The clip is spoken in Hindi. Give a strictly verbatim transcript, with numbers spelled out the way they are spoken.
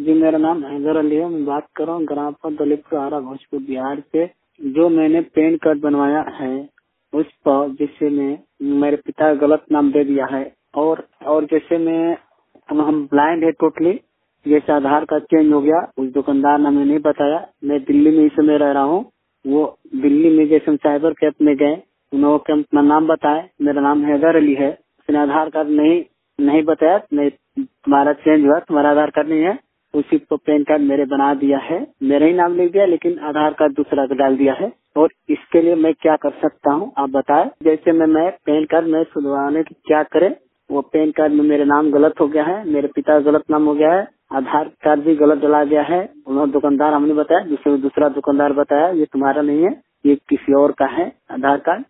जी, मेरा नाम हैदर अली है। मैं बात कर रहा हूँ ग्राम पंचायत दौलतपुर आरा भोजपुर बिहार से। जो मैंने पैन कार्ड बनवाया है उस पर जैसे में मेरे पिता गलत नाम दे दिया है और और जैसे में हम हम ब्लाइंड है टोटली, जैसे आधार कार्ड चेंज हो गया। उस दुकानदार ने हमें नहीं बताया। मैं दिल्ली में इस समय रह रहा हूँ। वो दिल्ली में जैसे हम साइबर कैफ में गए, उन्होंने अपना नाम बताया, मेरा नाम हैदर अली है। उसने आधार कार्ड नहीं नहीं बताया, नहीं तुम्हारा चेंज हुआ, तुम्हारा आधार कार्ड नहीं है। उसी को पैन कार्ड मेरे बना दिया है, मेरा ही नाम लिख दिया, लेकिन आधार कार्ड दूसरा का डाल दिया है। और इसके लिए मैं क्या कर सकता हूँ आप बताएं। जैसे मैं मैं पैन कार्ड में सुधरवाने की क्या करे। वो पैन कार्ड में मेरे नाम गलत हो गया है, मेरे पिता गलत नाम हो गया है, आधार कार्ड भी गलत डला गया है। उन्होंने दुकानदार हमने बताया, जिससे दूसरा दुकानदार बताया ये तुम्हारा नहीं है, ये किसी और का है आधार कार्ड।